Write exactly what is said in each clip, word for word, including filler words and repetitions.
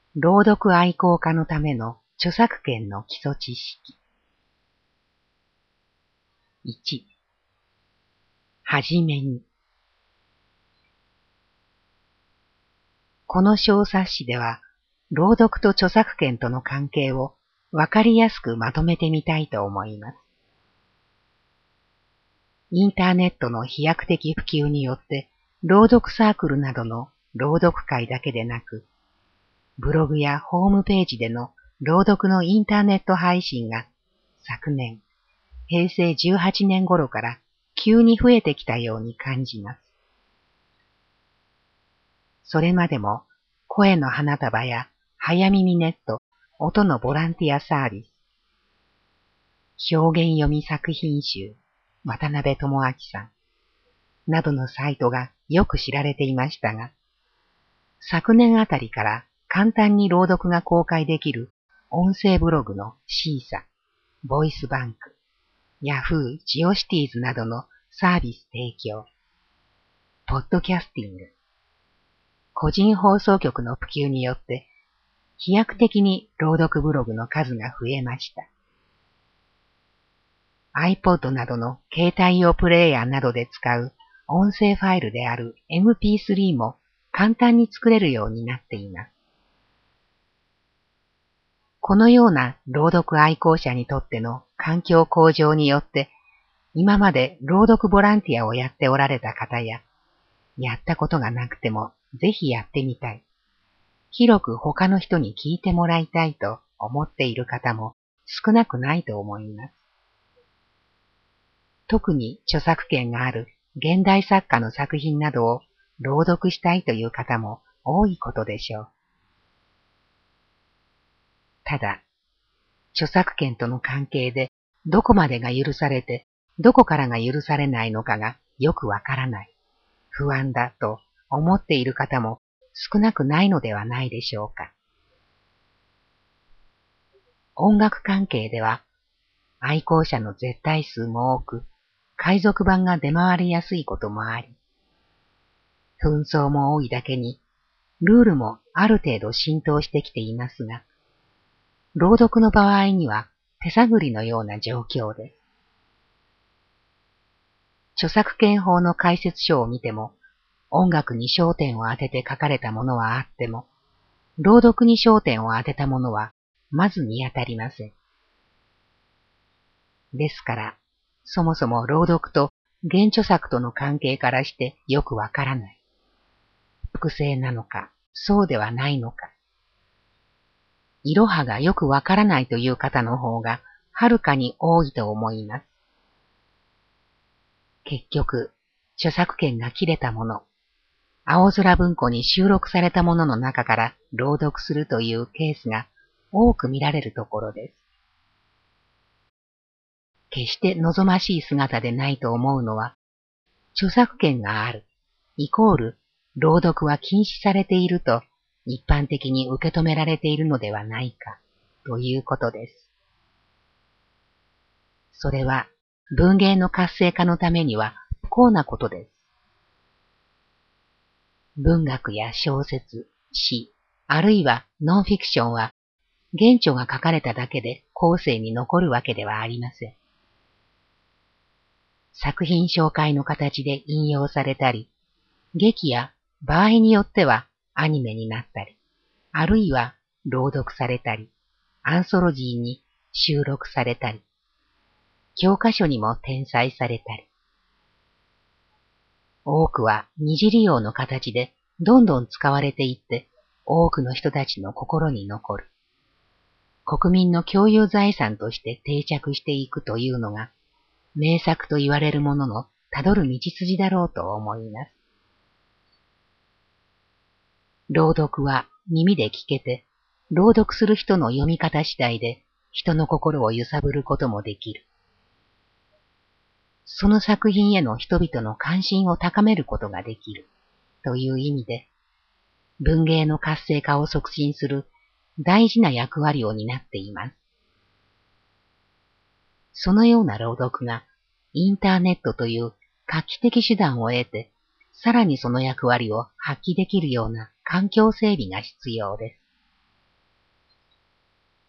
朗読愛好家のための著作権の基礎知識。いち、はじめに。この小冊子では、朗読と著作権との関係をわかりやすくまとめてみたいと思います。インターネットの飛躍的普及によって、朗読サークルなどの朗読会だけでなく、ブログやホームページでの朗読のインターネット配信が昨年、へいせいじゅうはちねん頃から急に増えてきたように感じます。それまでも声の花束や早耳ネット、音のボランティアサービス、表現読み作品集、渡辺智明さん、などのサイトがよく知られていましたが、昨年あたりから簡単に朗読が公開できる音声ブログのシーサ、ボイスバンク、ヤフー、ジオシティーズなどのサービス提供、ポッドキャスティング、個人放送局の普及によって飛躍的に朗読ブログの数が増えました。iPod などの携帯用プレイヤーなどで使う音声ファイルである エムピースリー も簡単に作れるようになっています。このような朗読愛好者にとっての環境向上によって、今まで朗読ボランティアをやっておられた方や、やったことがなくてもぜひやってみたい、広く他の人に聞いてもらいたいと思っている方も少なくないと思います。特に著作権がある現代作家の作品などを朗読したいという方も多いことでしょう。ただ、著作権との関係でどこまでが許されてどこからが許されないのかがよくわからない、不安だと思っている方も少なくないのではないでしょうか。音楽関係では愛好者の絶対数も多く、海賊版が出回りやすいこともあり、紛争も多いだけにルールもある程度浸透してきていますが、朗読の場合には手探りのような状況です。著作権法の解説書を見ても、音楽に焦点を当てて書かれたものはあっても、朗読に焦点を当てたものはまず見当たりません。ですから、そもそも朗読と原著作との関係からしてよくわからない。複製なのか、そうではないのか。いろはがよくわからないという方の方がはるかに多いと思います。結局、著作権が切れたもの、青空文庫に収録されたものの中から朗読するというケースが多く見られるところです。決して望ましい姿でないと思うのは、著作権がある、イコール朗読は禁止されていると一般的に受け止められているのではないか、ということです。それは文芸の活性化のためには不幸なことです。文学や小説、詩、あるいはノンフィクションは原著が書かれただけで後世に残るわけではありません。作品紹介の形で引用されたり、劇や場合によってはアニメになったり、あるいは朗読されたり、アンソロジーに収録されたり、教科書にも転載されたり。多くは二次利用の形でどんどん使われていって多くの人たちの心に残る。国民の共有財産として定着していくというのが名作と言われるもののたどる道筋だろうと思います。朗読は耳で聞けて、朗読する人の読み方次第で人の心を揺さぶることもできる。その作品への人々の関心を高めることができるという意味で、文芸の活性化を促進する大事な役割を担っています。そのような朗読がインターネットという画期的手段を得て、さらにその役割を発揮できるような環境整備が必要です。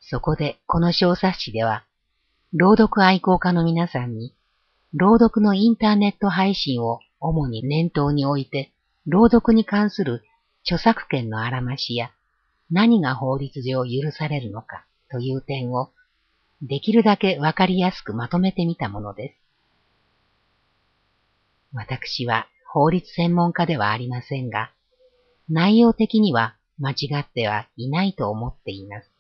そこでこの小冊子では、朗読愛好家の皆さんに、朗読のインターネット配信を主に念頭に置いて、朗読に関する著作権のあらましや、何が法律上許されるのかという点を、できるだけわかりやすくまとめてみたものです。私は法律専門家ではありませんが、内容的には間違ってはいないと思っています。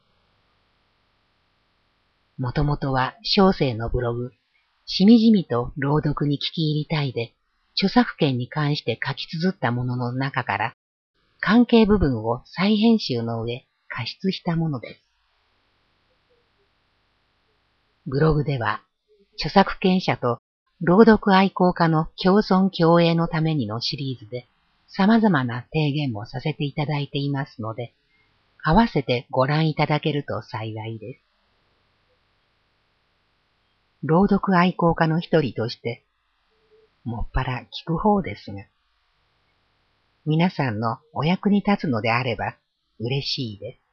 もともとは小生のブログ、しみじみと朗読に聞き入りたいで、著作権に関して書き綴ったものの中から、関係部分を再編集の上、加筆したものです。ブログでは、著作権者と朗読愛好家の共存共栄のためにのシリーズで、様々な提言もさせていただいていますので、合わせてご覧いただけると幸いです。朗読愛好家の一人として、もっぱら聞く方ですが、皆さんのお役に立つのであれば嬉しいです。